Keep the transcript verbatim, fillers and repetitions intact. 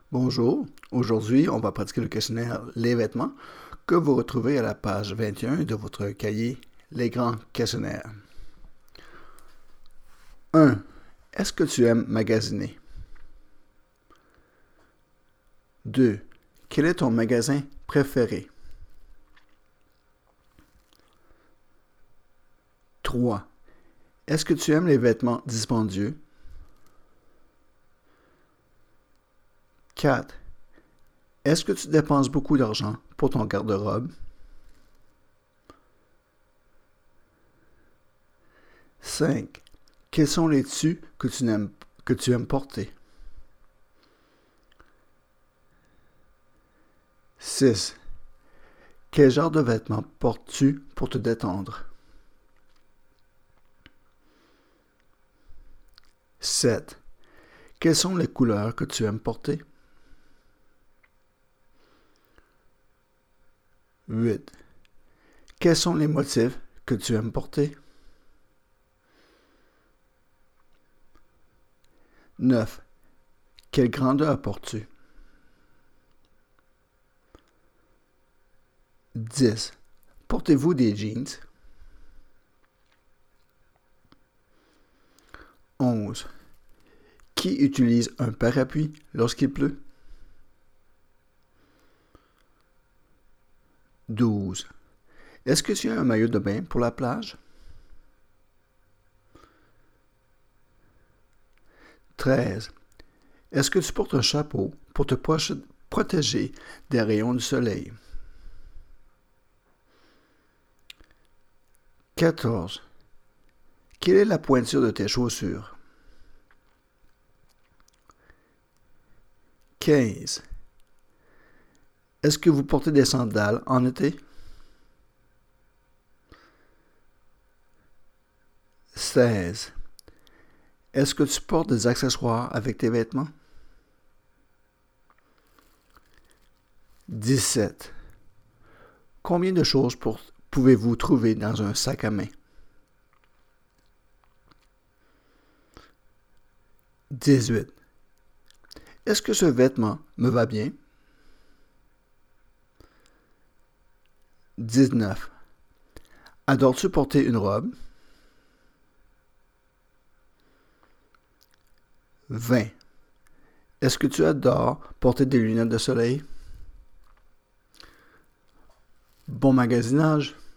Bonjour, aujourd'hui on va pratiquer le questionnaire Les vêtements que vous retrouvez à la page vingt et un de votre cahier Les grands questionnaires. un. Est-ce que tu aimes magasiner? deux. Quel est ton magasin préféré? trois. Est-ce que tu aimes les vêtements dispendieux? quatre. Est-ce que tu dépenses beaucoup d'argent pour ton garde-robe? cinq. Quels sont les tissus que tu aimes, que tu aimes porter? six. Quel genre de vêtements portes-tu pour te détendre? sept. Quelles sont les couleurs que tu aimes porter? huit. Quels sont les motifs que tu aimes porter? neuf. Quelle grandeur portes-tu? dix. Portez-vous des jeans? onze. Qui utilise un parapluie lorsqu'il pleut? douze. Est-ce que tu as un maillot de bain pour la plage? treize. Est-ce que tu portes un chapeau pour te protéger des rayons du soleil? quatorze. Quelle est la pointure de tes chaussures? quinze. Est-ce que vous portez des sandales en été? seize. Est-ce que tu portes des accessoires avec tes vêtements? dix-sept. Combien de choses pour, pouvez-vous trouver dans un sac à main? dix-huit. Est-ce que ce vêtement me va bien? dix-neuf. Adores-tu porter une robe? vingt. Est-ce que tu adores porter des lunettes de soleil? Bon magasinage!